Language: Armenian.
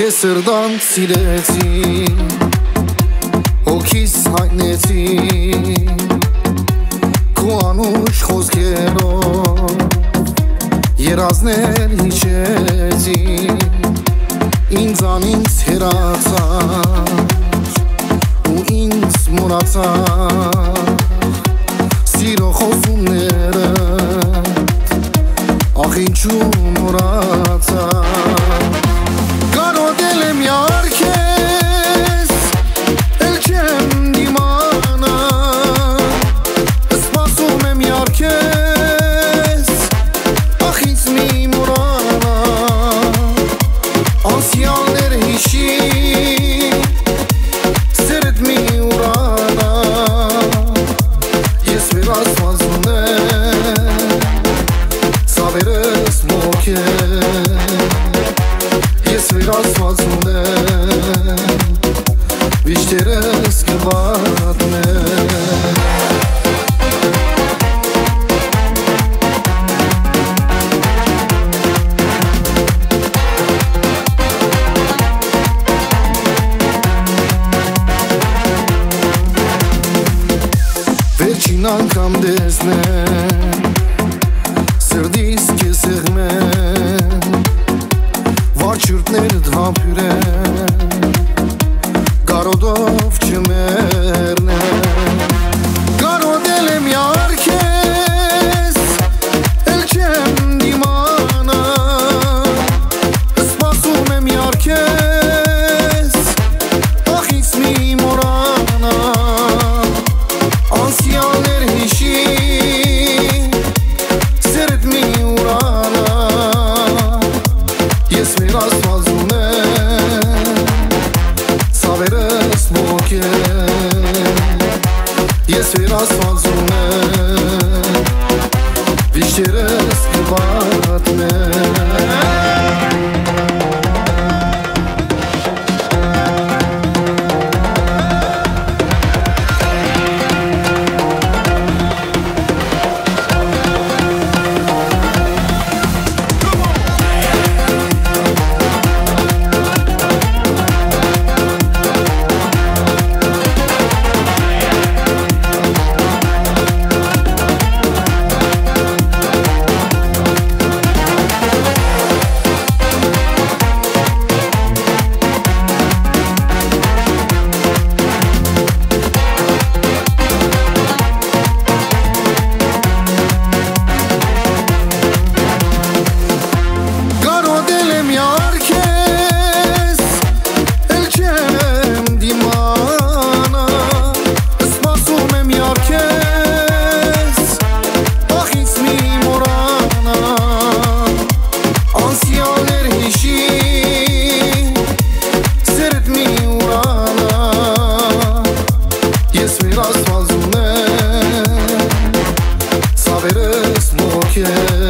Սրդան սիրեցի, հոգիս հայտնեցի, քո անուշ խոսքերով երազներ հիշեցի, ինձանից հեռացար ու ինձ մոռացար սիրո խոսումները, ախ ինչու մոռացար անգամ դեսնեմ սրդիս քեզ սեղմեմ վարչուրդներդ համբուրեմ կարոտով չմեռնեմ կարոտել եմ յար քեզ էլ չեմ դիմանա սպասում եմ յար քեզ ախ ինձ մի մոռանա անցյալներ հիշի սերդ մի ուրանա ես մեր աստված ունեմ ցավերս մոքեմ ես մեր աստված ունեմ վիշտերս կպատմեմ Yeah.